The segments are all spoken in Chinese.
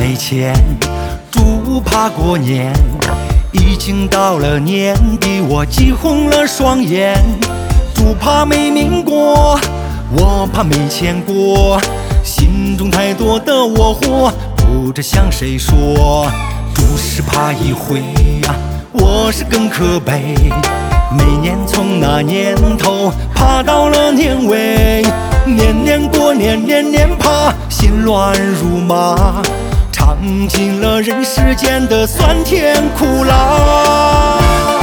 没钱，猪怕过年。已经到了年底，我急红了双眼。猪怕没命过，我怕没钱过。心中太多的窝火，不知向谁说。猪是怕一回呀，我是更可悲。每年从那年头怕到了年尾，年年过年年年怕，心乱如麻，尝尽了人世间的酸甜苦辣。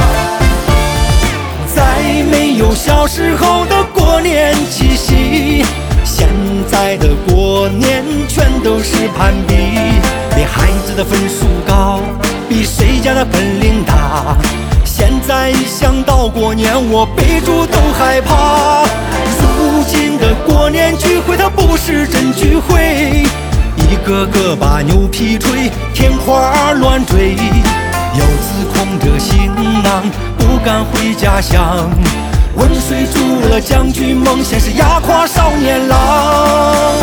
再没有小时候的过年气息，现在的过年全都是攀比，比孩子的分数高，比谁家的本领大。现在想到过年，我比猪都害怕。如今的过年聚会，它不是真聚会，一个个把牛皮吹，天花乱坠。游子空着行囊，不敢回家乡。温水煮了将军梦，现实压垮少年郎。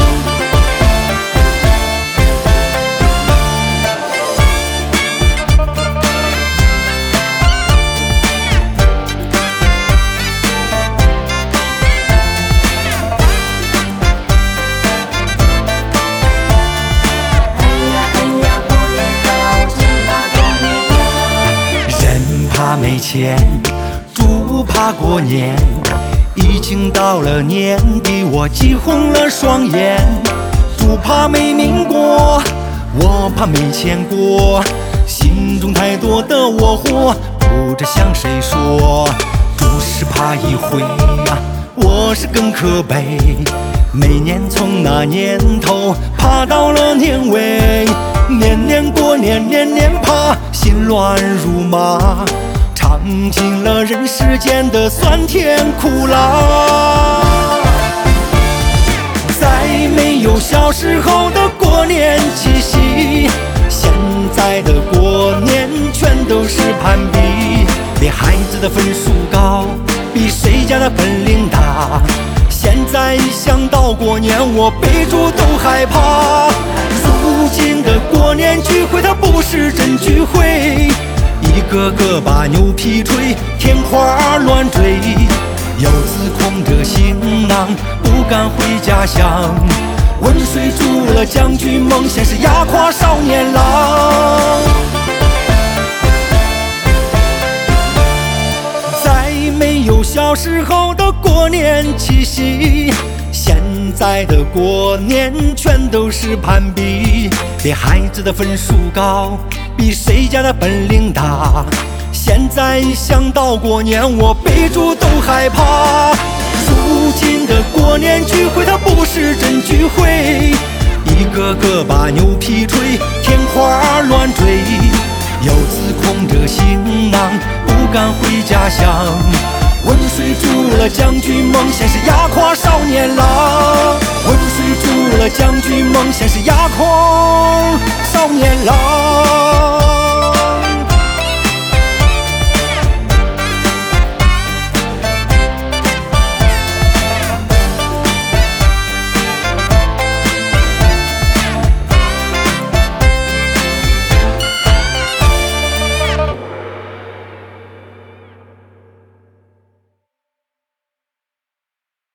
怕没钱，猪怕过年。已经到了年底，我急红了双眼。猪怕没命过，我怕没钱过。心中太多的窝火，不知向谁说。猪是怕一回呀，我是更可悲。每年从那年头怕到了年尾，年年过年年年怕，心乱如麻，尝尽了人世间的酸甜苦辣。再没有小时候的过年气息，现在的过年全都是攀比，比孩子的分数高，比谁家的本领大。现在想到过年，我比猪都害怕。如今的过年聚会，它不是真聚会，一个个把牛皮吹，天花乱坠。游子空着行囊，不敢回家乡。温水煮了将军梦，现实压垮少年郎。再没有小时候的过年气息，现在的过年全都是攀比，比孩子的分数高，比谁家的本领大。现在想到过年，我比猪都害怕。如今的过年聚会，它不是真聚会，一个个把牛皮吹，天花乱坠。游子空着行囊，不敢回家乡。温水煮了将军梦，现实压垮少年郎。温水煮了将军梦，现实压